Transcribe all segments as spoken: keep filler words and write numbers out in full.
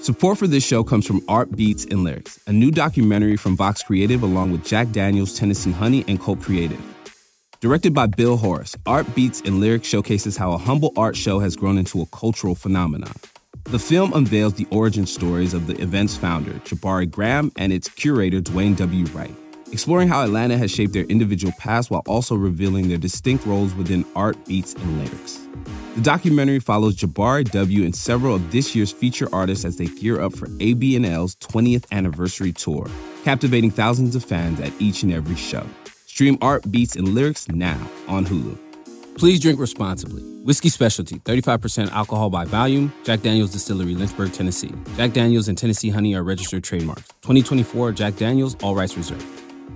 Support for this show comes from Art Beats and Lyrics, a new documentary from Vox Creative along with Jack Daniels, Tennessee Honey, and Cult Creative. Directed by Bill Horace, Art Beats and Lyrics showcases how a humble art show has grown into a cultural phenomenon. The film unveils the origin stories of the event's founder, Jabari Graham, and its curator, Dwayne W. Wright, exploring how Atlanta has shaped their individual paths while also revealing their distinct roles within Art Beats and Lyrics. The documentary follows Jabari W. and several of this year's feature artists as they gear up for A B N L's twentieth anniversary tour, captivating thousands of fans at each and every show. Stream Art Beats and Lyrics now on Hulu. Please drink responsibly. Whiskey Specialty, thirty-five percent alcohol by volume. Jack Daniels Distillery, Lynchburg, Tennessee. Jack Daniels and Tennessee Honey are registered trademarks. twenty twenty-four Jack Daniels, all rights reserved.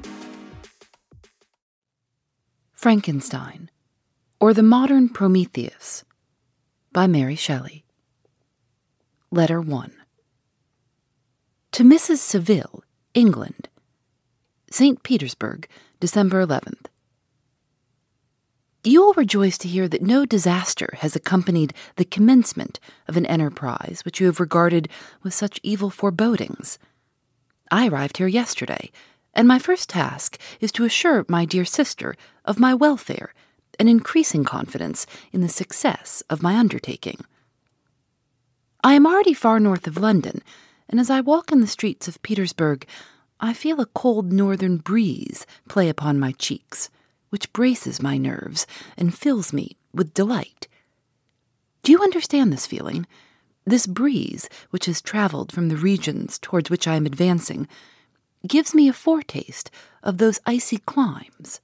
Frankenstein, or the Modern Prometheus, by Mary Shelley. Letter one. To Missus Saville, England. Saint Petersburg, December eleventh. You will rejoice to hear that no disaster has accompanied the commencement of an enterprise which you have regarded with such evil forebodings. I arrived here yesterday, and my first task is to assure my dear sister of my welfare and increasing confidence in the success of my undertaking. I am already far north of London, and as I walk in the streets of Petersburg, I feel a cold northern breeze play upon my cheeks, which braces my nerves and fills me with delight. Do you understand this feeling? This breeze, which has traveled from the regions towards which I am advancing, gives me a foretaste of those icy climes.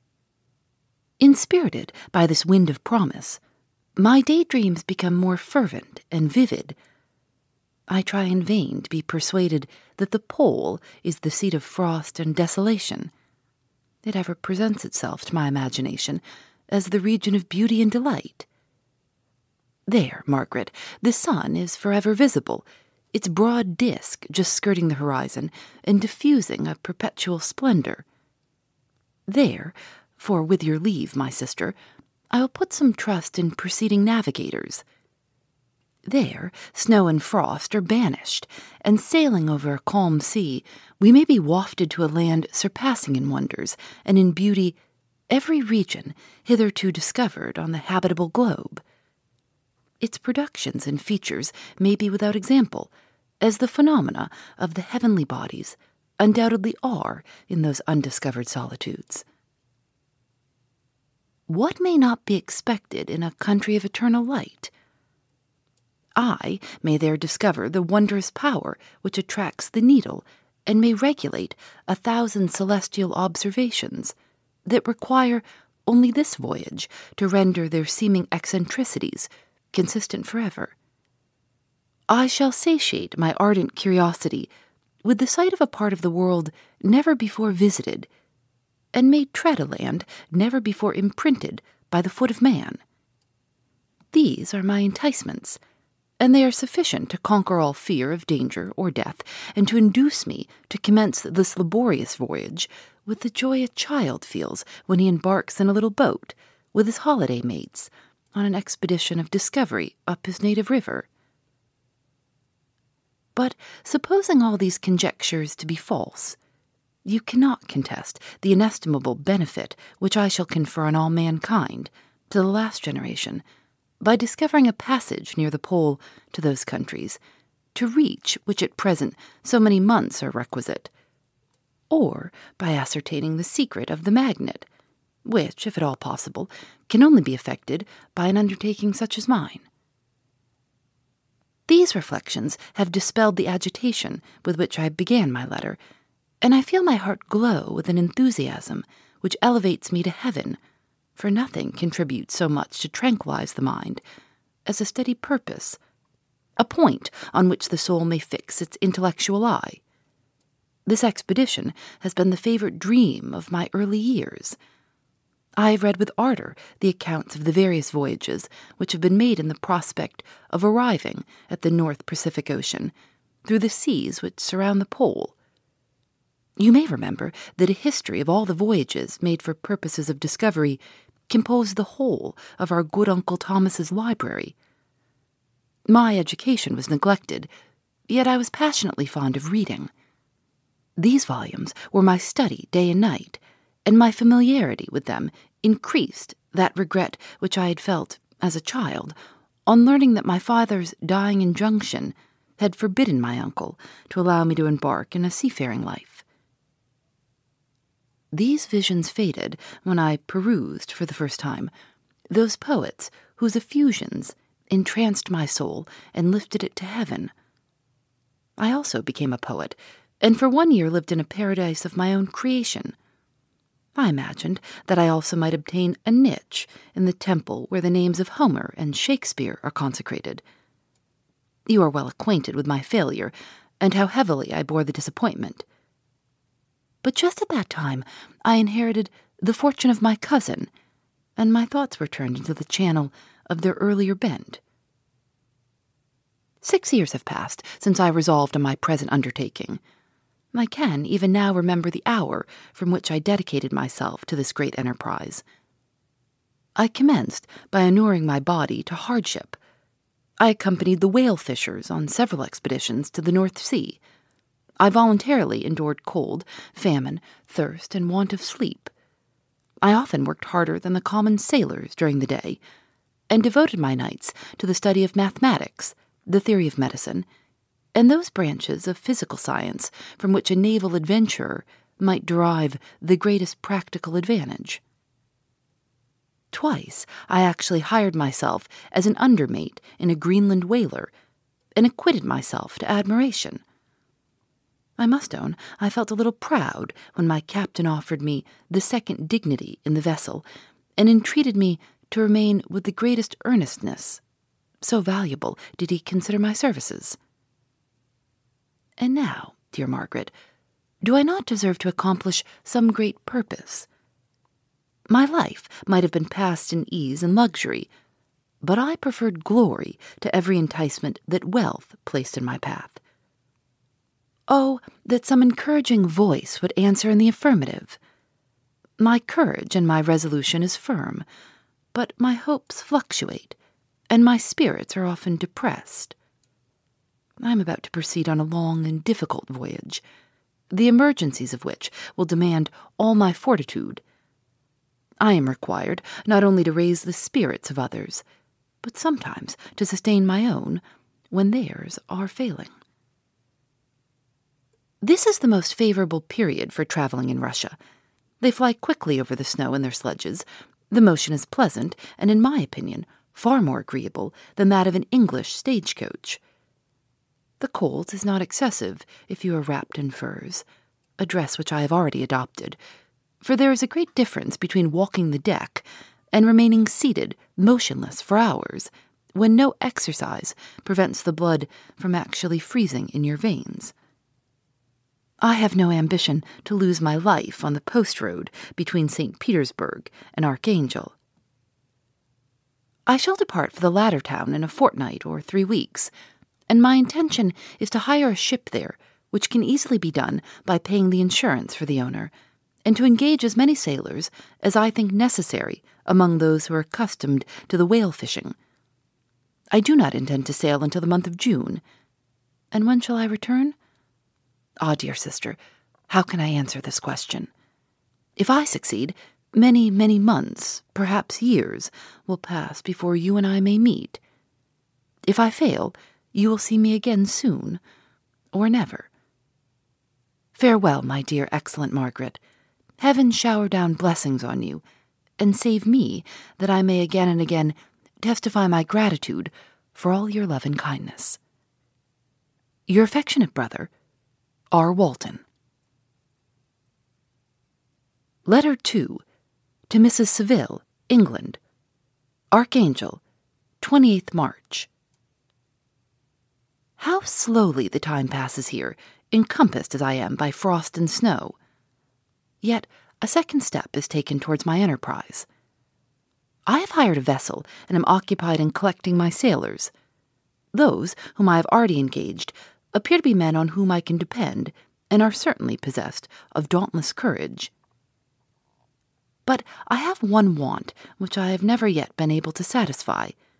Inspirited by this wind of promise, my daydreams become more fervent and vivid. I try in vain to be persuaded that the pole is the seat of frost and desolation. It ever presents itself to my imagination as the region of beauty and delight. There, Margaret, the sun is forever visible, its broad disk just skirting the horizon and diffusing a perpetual splendor. There, for with your leave, my sister, I will put some trust in preceding navigators. There, snow and frost are banished, and sailing over a calm sea, we may be wafted to a land surpassing in wonders and in beauty every region hitherto discovered on the habitable globe. Its productions and features may be without example, as the phenomena of the heavenly bodies undoubtedly are in those undiscovered solitudes. What may not be expected in a country of eternal light? I may there discover the wondrous power which attracts the needle and may regulate a thousand celestial observations that require only this voyage to render their seeming eccentricities consistent forever. I shall satiate my ardent curiosity with the sight of a part of the world never before visited, and may tread a land never before imprinted by the foot of man. These are my enticements, and they are sufficient to conquer all fear of danger or death, and to induce me to commence this laborious voyage with the joy a child feels when he embarks in a little boat with his holiday mates on an expedition of discovery up his native river. But supposing all these conjectures to be false, you cannot contest the inestimable benefit which I shall confer on all mankind, to the last generation, by discovering a passage near the pole to those countries, to reach which at present so many months are requisite, or by ascertaining the secret of the magnet, which, if at all possible, can only be effected by an undertaking such as mine. These reflections have dispelled the agitation with which I began my letter, and I feel my heart glow with an enthusiasm which elevates me to heaven, for nothing contributes so much to tranquilize the mind as a steady purpose, a point on which the soul may fix its intellectual eye. This expedition has been the favorite dream of my early years. I have read with ardor the accounts of the various voyages which have been made in the prospect of arriving at the North Pacific Ocean through the seas which surround the pole. You may remember that a history of all the voyages made for purposes of discovery composed the whole of our good Uncle Thomas's library. My education was neglected, Yet I was passionately fond of reading. These volumes were my study day and night, and my familiarity with them increased that regret which I had felt, as a child, on learning that my father's dying injunction had forbidden my uncle to allow me to embark in a seafaring life. These visions faded when I perused, for the first time, those poets whose effusions entranced my soul and lifted it to heaven. I also became a poet, and for one year lived in a paradise of my own creation. I imagined that I also might obtain a niche in the temple where the names of Homer and Shakespeare are consecrated. You are well acquainted with my failure, and how heavily I bore the disappointment. But just at that time I inherited the fortune of my cousin, and my thoughts were turned into the channel of their earlier bent. Six years have passed since I resolved on my present undertaking. I can even now remember the hour from which I dedicated myself to this great enterprise. I commenced by inuring my body to hardship. I accompanied the whale fishers on several expeditions to the North Sea. I voluntarily endured cold, famine, thirst, and want of sleep. I often worked harder than the common sailors during the day, and devoted my nights to the study of mathematics, the theory of medicine, and those branches of physical science from which a naval adventurer might derive the greatest practical advantage. Twice I actually hired myself as an undermate in a Greenland whaler, and acquitted myself to admiration. I must own I felt a little proud when my captain offered me the second dignity in the vessel, and entreated me to remain with the greatest earnestness. So valuable did he consider my services. And now, dear Margaret, do I not deserve to accomplish some great purpose? My life might have been passed in ease and luxury, but I preferred glory to every enticement that wealth placed in my path. Oh, that some encouraging voice would answer in the affirmative! My courage and my resolution is firm, but my hopes fluctuate, and my spirits are often depressed. I am about to proceed on a long and difficult voyage, the emergencies of which will demand all my fortitude. I am required not only to raise the spirits of others, but sometimes to sustain my own when theirs are failing. This is the most favorable period for traveling in Russia. They fly quickly over the snow in their sledges. The motion is pleasant, and in my opinion, far more agreeable than that of an English stagecoach. The cold is not excessive if you are wrapped in furs, a dress which I have already adopted, for there is a great difference between walking the deck and remaining seated, motionless for hours, when no exercise prevents the blood from actually freezing in your veins. I have no ambition to lose my life on the post road between Saint Petersburg and Archangel. I shall depart for the latter town in a fortnight or three weeks, and my intention is to hire a ship there, which can easily be done by paying the insurance for the owner, and to engage as many sailors as I think necessary among those who are accustomed to the whale fishing. I do not intend to sail until the month of June. And when shall I return? Ah, dear sister, how can I answer this question? If I succeed, many, many months, perhaps years, will pass before you and I may meet. If I fail, you will see me again soon, or never. Farewell, my dear, excellent Margaret. Heaven shower down blessings on you, and save me that I may again and again testify my gratitude for all your love and kindness. Your affectionate brother, R. Walton. Letter two, to Missus Saville, England. Archangel, twenty-eighth March. How slowly the time passes here, encompassed as I am by frost and snow. Yet a second step is taken towards my enterprise. I have hired a vessel and am occupied in collecting my sailors. Those whom I have already engaged appear to be men on whom I can depend, and are certainly possessed of dauntless courage. But I have one want which I have never yet been able to satisfy,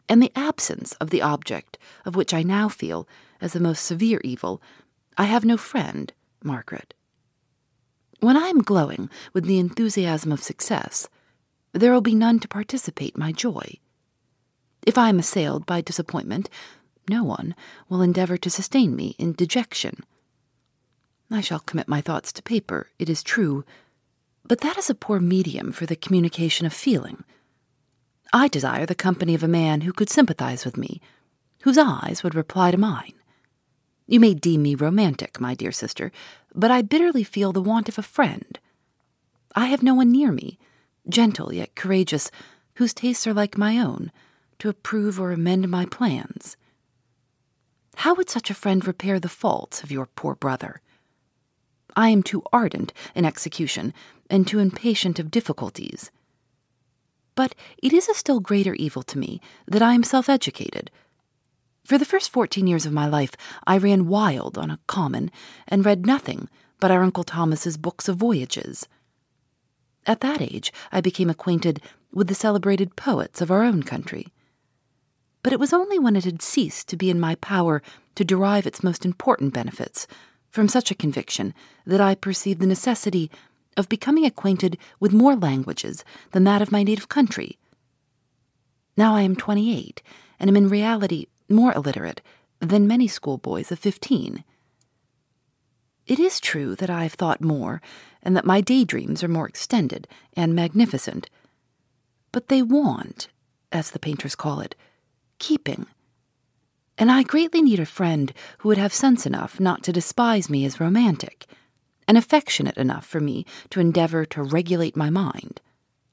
and the absence of the object of which I now feel as the most severe evil, I have no friend, Margaret. When I am glowing with the enthusiasm of success, there will be none to participate my joy. If I am assailed by disappointment, no one will endeavor to sustain me in dejection. I shall commit my thoughts to paper, it is true, but that is a poor medium for the communication of feeling. I desire the company of a man who could sympathize with me, whose eyes would reply to mine. You may deem me romantic, my dear sister, but I bitterly feel the want of a friend. I have no one near me, gentle yet courageous, whose tastes are like my own, to approve or amend my plans. How would such a friend repair the faults of your poor brother? I am too ardent in execution and too impatient of difficulties. But it is a still greater evil to me that I am self-educated. For the first fourteen years of my life I ran wild on a common and read nothing but our Uncle Thomas's books of voyages. At that age I became acquainted with the celebrated poets of our own country. But it was only when it had ceased to be in my power to derive its most important benefits from such a conviction that I perceived the necessity of becoming acquainted with more languages than that of my native country. Now I am twenty-eight, and am in reality more illiterate than many schoolboys of fifteen. It is true that I have thought more, and that my daydreams are more extended and magnificent, but they want, as the painters call it, keeping. And I greatly need a friend who would have sense enough not to despise me as romantic, and affectionate enough for me to endeavor to regulate my mind.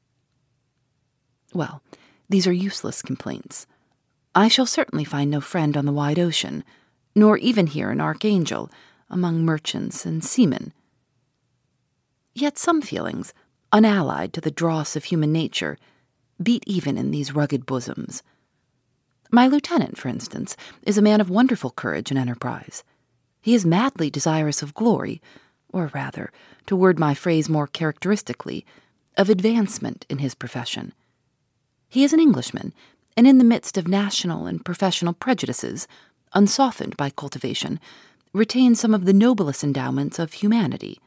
Well, these are useless complaints. I shall certainly find no friend on the wide ocean, nor even here in Archangel, among merchants and seamen. Yet some feelings, unallied to the dross of human nature, beat even in these rugged bosoms. My lieutenant, for instance, is a man of wonderful courage and enterprise. He is madly desirous of glory, or rather, to word my phrase more characteristically, of advancement in his profession. He is an Englishman, and in the midst of national and professional prejudices, unsoftened by cultivation, retains some of the noblest endowments of humanity.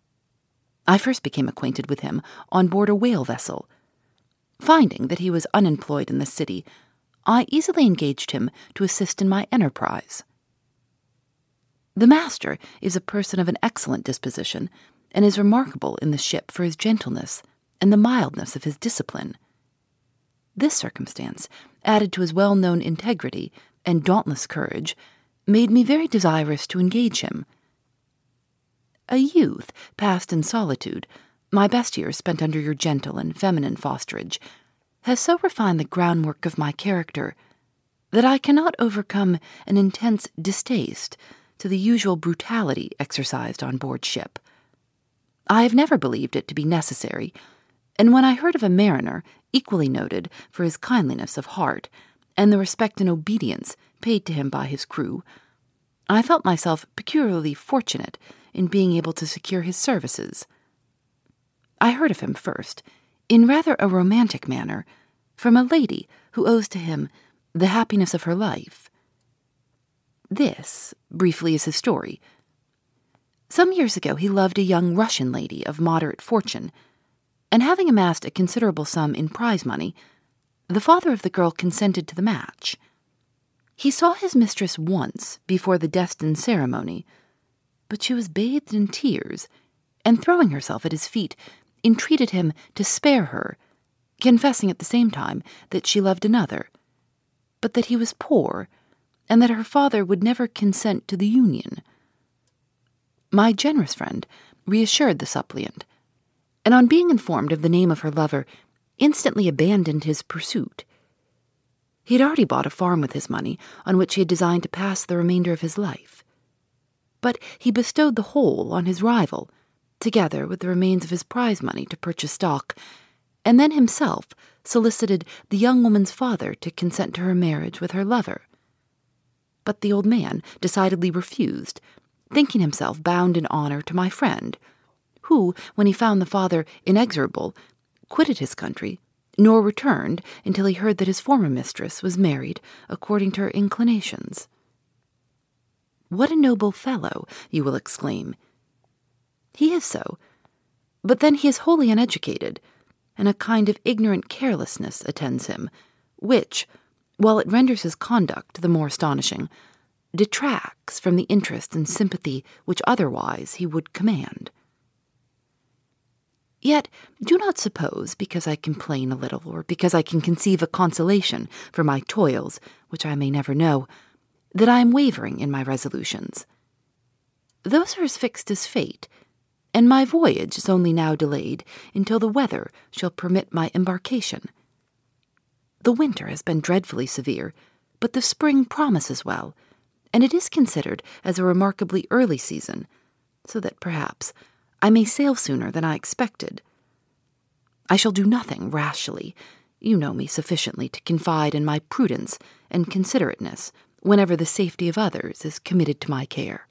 I first became acquainted with him on board a whale vessel. Finding that he was unemployed in the city, I easily engaged him to assist in my enterprise. The master is a person of an excellent disposition, and is remarkable in the ship for his gentleness and the mildness of his discipline. This circumstance, added to his well-known integrity and dauntless courage, made me very desirous to engage him. A youth passed in solitude, my best years spent under your gentle and feminine fosterage, has so refined the groundwork of my character that I cannot overcome an intense distaste to the usual brutality exercised on board ship. I have never believed it to be necessary, and when I heard of a mariner equally noted for his kindliness of heart and the respect and obedience paid to him by his crew, I felt myself peculiarly fortunate in being able to secure his services. I heard of him first, in rather a romantic manner, from a lady who owes to him the happiness of her life. This, briefly, is his story. Some years ago he loved a young Russian lady of moderate fortune, and having amassed a considerable sum in prize money, the father of the girl consented to the match. He saw his mistress once before the destined ceremony, but she was bathed in tears, and throwing herself at his feet, entreated him to spare her, confessing at the same time that she loved another, but that he was poor, and that her father would never consent to the union. My generous friend reassured the suppliant, and on being informed of the name of her lover, instantly abandoned his pursuit. He had already bought a farm with his money, on which he had designed to pass the remainder of his life. But he bestowed the whole on his rival, together with the remains of his prize money to purchase stock, and then himself solicited the young woman's father to consent to her marriage with her lover. But the old man decidedly refused, thinking himself bound in honor to my friend, who, when he found the father inexorable, quitted his country, nor returned until he heard that his former mistress was married according to her inclinations. What a noble fellow, you will exclaim. He is so, but then he is wholly uneducated, and a kind of ignorant carelessness attends him, which, while it renders his conduct the more astonishing, detracts from the interest and sympathy which otherwise he would command. Yet do not suppose, because I complain a little, or because I can conceive a consolation for my toils, which I may never know, that I am wavering in my resolutions. Those are as fixed as fate, and my voyage is only now delayed until the weather shall permit my embarkation. The winter has been dreadfully severe, but the spring promises well, and it is considered as a remarkably early season, so that perhaps I may sail sooner than I expected. I shall do nothing rashly. You know me sufficiently to confide in my prudence and considerateness whenever the safety of others is committed to my care.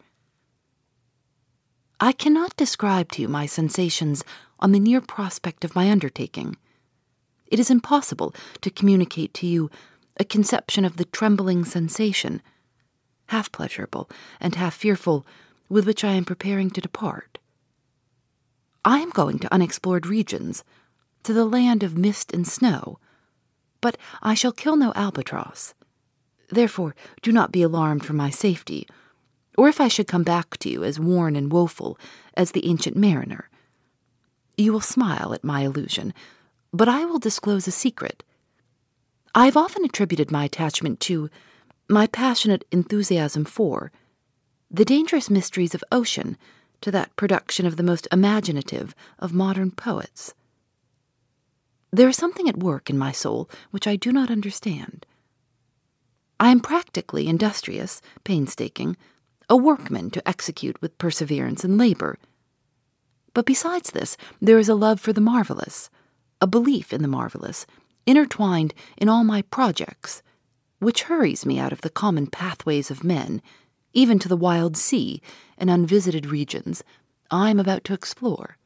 I cannot describe to you my sensations on the near prospect of my undertaking. It is impossible to communicate to you a conception of the trembling sensation, half pleasurable and half fearful, with which I am preparing to depart. I am going to unexplored regions, to the land of mist and snow, but I shall kill no albatross. Therefore, do not be alarmed for my safety, or if I should come back to you as worn and woeful as the ancient mariner. You will smile at my illusion, but I will disclose a secret. I have often attributed my attachment to, my passionate enthusiasm for, the dangerous mysteries of ocean to that production of the most imaginative of modern poets. There is something at work in my soul which I do not understand. I am practically industrious, painstaking, a workman to execute with perseverance and labor. But besides this, there is a love for the marvelous, a belief in the marvelous, intertwined in all my projects, which hurries me out of the common pathways of men, even to the wild sea and unvisited regions I am about to explore.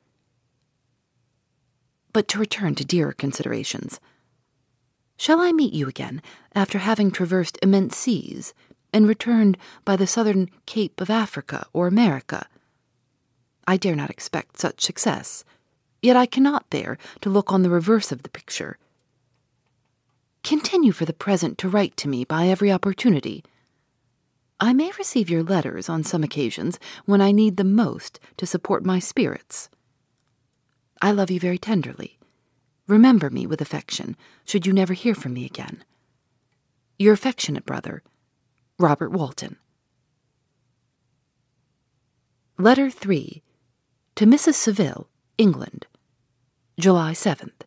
But to return to dearer considerations. Shall I meet you again after having traversed immense seas and returned by the southern Cape of Africa or America? I dare not expect such success, yet I cannot bear to look on the reverse of the picture. Continue for the present to write to me by every opportunity. I may receive your letters on some occasions when I need them most to support my spirits. I love you very tenderly. Remember me with affection, should you never hear from me again. Your affectionate brother, Robert Walton. Letter three. To Missus Saville, England, July seventh.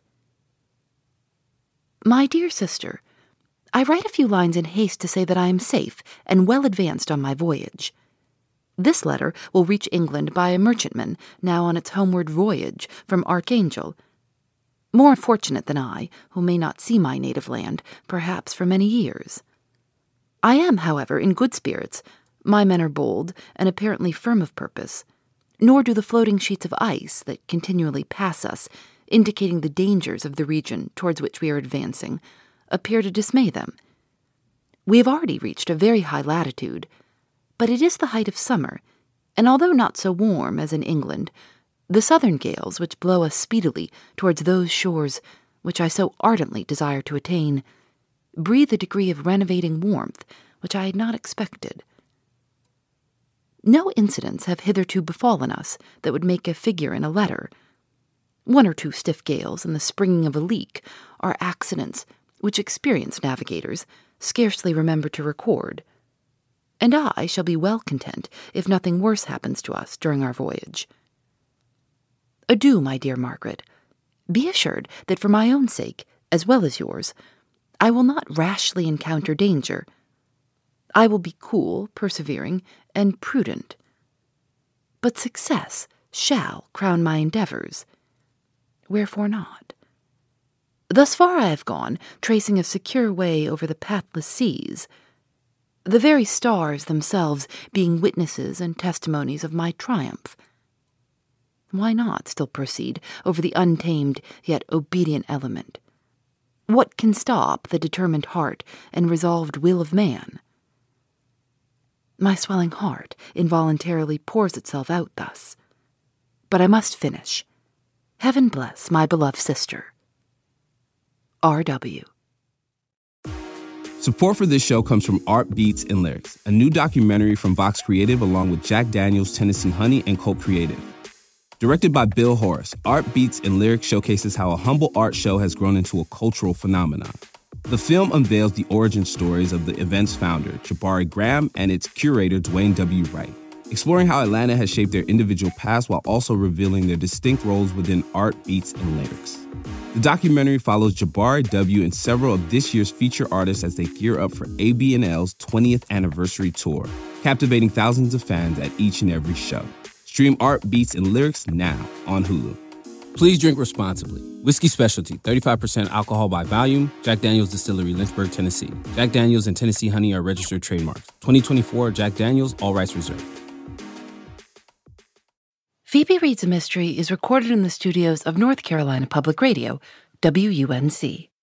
My dear sister, I write a few lines in haste to say that I am safe and well advanced on my voyage. This letter will reach England by a merchantman now on its homeward voyage from Archangel, more fortunate than I, who may not see my native land, perhaps for many years. I am, however, in good spirits. My men are bold and apparently firm of purpose, nor do the floating sheets of ice that continually pass us, indicating the dangers of the region towards which we are advancing, appear to dismay them. We have already reached a very high latitude, but it is the height of summer, and although not so warm as in England, the southern gales which blow us speedily towards those shores which I so ardently desire to attain breathe a degree of renovating warmth which I had not expected. No incidents have hitherto befallen us that would make a figure in a letter. One or two stiff gales and the springing of a leak are accidents which experienced navigators scarcely remember to record, and I shall be well content if nothing worse happens to us during our voyage. Adieu, my dear Margaret. Be assured that for my own sake, as well as yours, I will not rashly encounter danger. I will be cool, persevering, and prudent. But success shall crown my endeavors. Wherefore not? Thus far I have gone, tracing a secure way over the pathless seas, the very stars themselves being witnesses and testimonies of my triumph. Why not still proceed over the untamed yet obedient element, What can stop the determined heart and resolved will of man? My swelling heart involuntarily pours itself out thus. But I must finish. Heaven bless my beloved sister. R W Support for this show comes from Art Beats and Lyrics, a new documentary from Vox Creative along with Jack Daniels, Tennessee Honey, and Cult Creative. Directed by Bill Horace, Art Beats and Lyrics showcases how a humble art show has grown into a cultural phenomenon. The film unveils the origin stories of the event's founder, Jabari Graham, and its curator, Dwayne W. Wright, exploring how Atlanta has shaped their individual paths while also revealing their distinct roles within Art Beats and Lyrics. The documentary follows Jabari W. and several of this year's feature artists as they gear up for A B N L's twentieth anniversary tour, captivating thousands of fans at each and every show. Stream Art Beats and Lyrics now on Hulu. Please drink responsibly. Whiskey Specialty, thirty-five percent alcohol by volume. Jack Daniels Distillery, Lynchburg, Tennessee. Jack Daniels and Tennessee Honey are registered trademarks. twenty twenty-four Jack Daniels, all rights reserved. Phoebe Reads a Mystery is recorded in the studios of North Carolina Public Radio, W U N C.